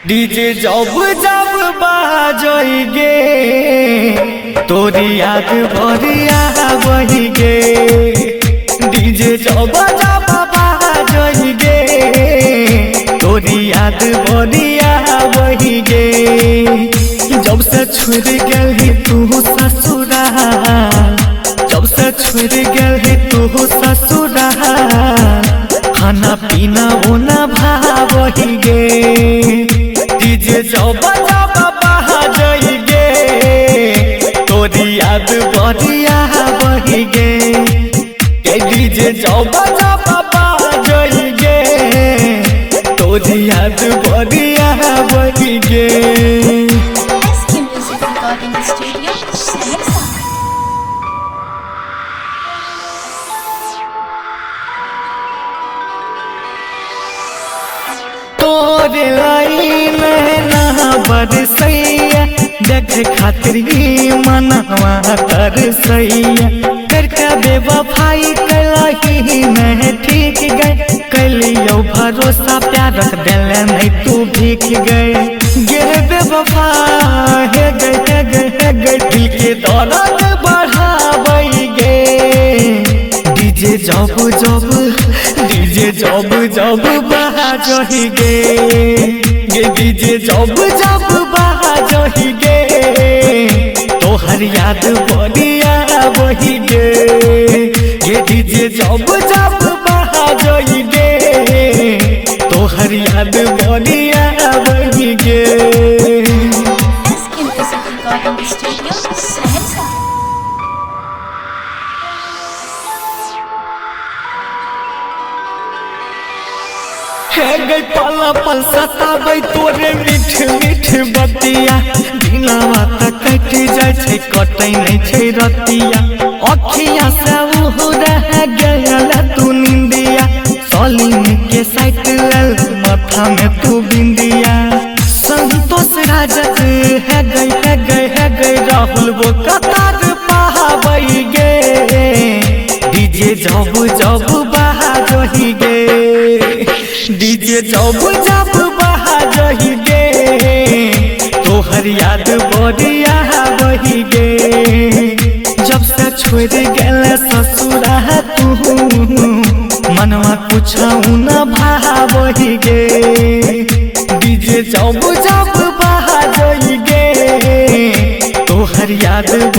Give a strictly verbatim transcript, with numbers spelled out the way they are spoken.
DJ जब जब बाजई गे तोरी याद भरिया बही गे। डीजे जब जब बाजई गे तोरी याद भरिया बही गे। जब से छुड़ गई तू ससुरा, जब से छुड़ गई तू ससुरा, खाना पीना ओना भावही गे। डीजे जब जब बाजई गे तोरी याद बरिया बही गे। डीजे जब जब बाजई गे तोरी याद बरिया बही गे। तोरे लाई नैना बरसैया देख खातिर ही मनवा तरसैया। करके बेवफाई कलही मैं ठीक गए, कलियो भरोसा प्यार रख दिले नहीं तू भीख गए। गे बेवफा हे गए हे गए हे गए दिल के दौलत बढ़ावई गे। डीजे जब जब डीजे जब जब बाजही गे, गे डीजे जब जब बाजही गे तोहर याद बरिया बही गे। गे डीजे जब जब बाजही गे तोहर याद बरिया बही गे। है गई पल पल सताबै तोरे मीठ मीठ बतिया। दिनवा तक कट जाय छै कटै नै छै रतिया। अखिया से उहो रह गेल तू निंदिया। सलीम के साइट लेल माथा में तू बिंदिया। संतोष राजत है गई है गई है गई राहुल वो कतार पावई गे। डीजे जब जब बाजही गे, डीजे जब जब बाजही गे तोहर याद बरिया बही गे। जब से छोड़ गेले ससुरा तू मनवा कुछ न भावही गे। डीजे जब जब बाजही गे तोहर याद